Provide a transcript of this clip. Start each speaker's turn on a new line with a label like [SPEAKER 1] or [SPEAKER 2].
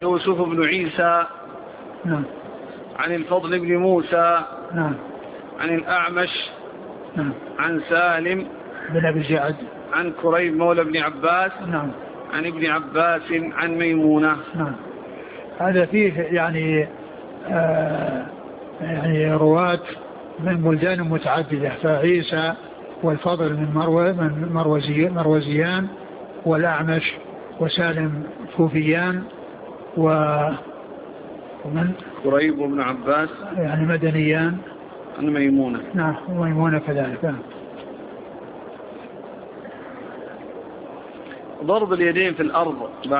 [SPEAKER 1] يوسف بن عيسى
[SPEAKER 2] نعم.
[SPEAKER 1] عن الفضل بن موسى
[SPEAKER 2] نعم.
[SPEAKER 1] عن الأعمش
[SPEAKER 2] نعم.
[SPEAKER 1] عن سالم
[SPEAKER 2] بن أبي الجعد
[SPEAKER 1] عن كريب مولى بن عباس
[SPEAKER 2] نعم.
[SPEAKER 1] عن ابن عباس عن ميمونة.
[SPEAKER 2] نعم. هذا فيه يعني رواة من بلدان متعددة، فعيسى والفضل من مروزيان، والأعمش وسالم كوفيان، ومن
[SPEAKER 1] كريب وابن عباس
[SPEAKER 2] يعني مدنيان
[SPEAKER 1] عن ميمونة.
[SPEAKER 2] نعم، وميمونة كذلك.
[SPEAKER 1] ضرب اليدين في الأرض